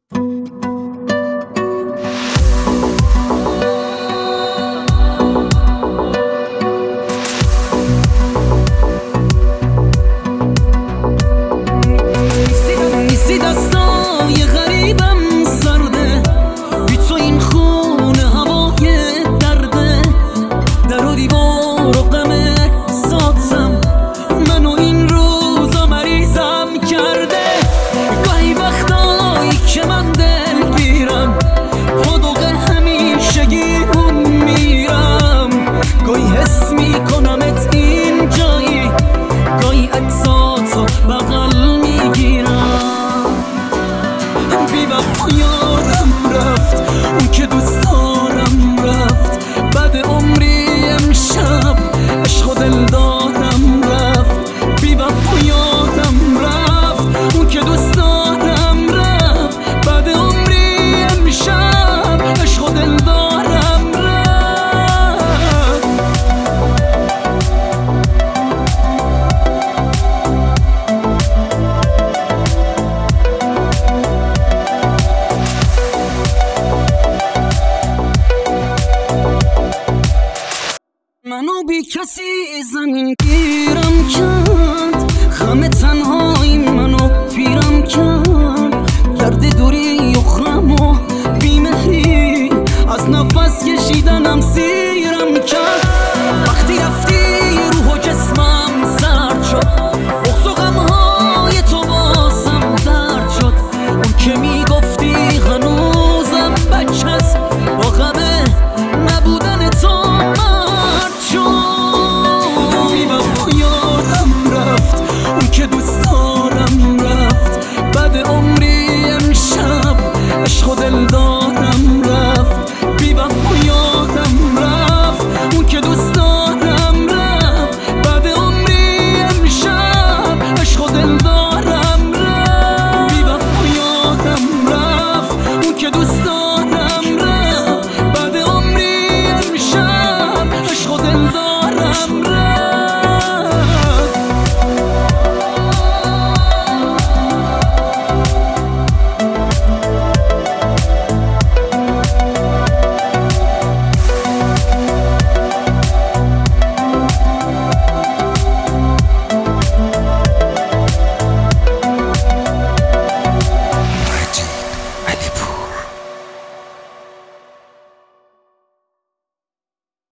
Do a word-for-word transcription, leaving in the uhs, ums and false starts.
منو بی کسی زمین گیرم کرد، خم تنهایی منو پیرم کرد، گرد دوری اخرم و بیمهری از نفس کشیدنم سیرم کرد. وقتی رفتی روح و جسمم سرد شد، بغض و غمهای تو بازم درد شد. اون که میگفتی هنوزم بچه است با غمه نبوده